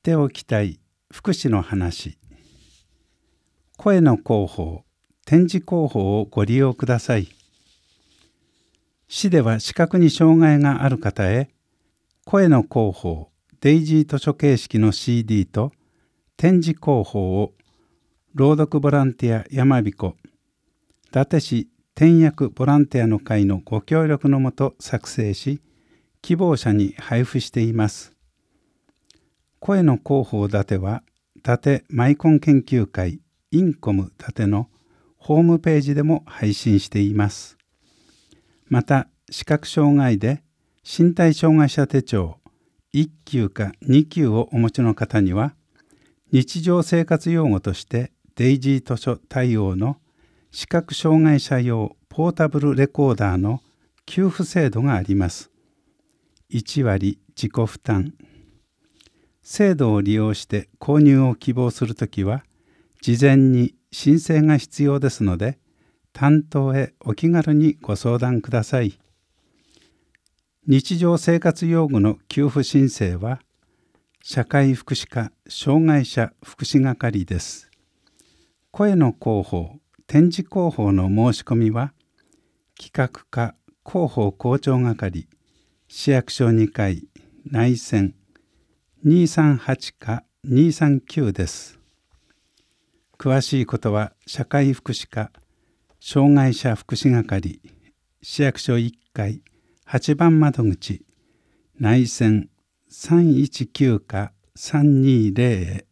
しておきたい福祉の話。声の広報、展示広報をご利用ください。市では視覚に障害がある方へ、声の広報、デイジー図書形式の CD と展示広報を朗読ボランティアやまびこ、伊達市点訳ボランティアの会のご協力のもと作成し、希望者に配布しています。声の広報伊達は、伊達マイコン研究会インコム伊達のホームページでも配信しています。また、視覚障害で身体障害者手帳1級か2級をお持ちの方には、日常生活用語としてデイジー図書対応の視覚障害者用ポータブルレコーダーの給付制度があります。1割自己負担。制度を利用して購入を希望するときは、事前に申請が必要ですので、担当へお気軽にご相談ください。日常生活用具の給付申請は、社会福祉課障害者福祉係です。声の広報、展示広報の申し込みは、企画課広報校長係、市役所2階、内線238か239です。詳しいことは社会福祉課障害者福祉係、市役所1階8番窓口、内線319か320へ。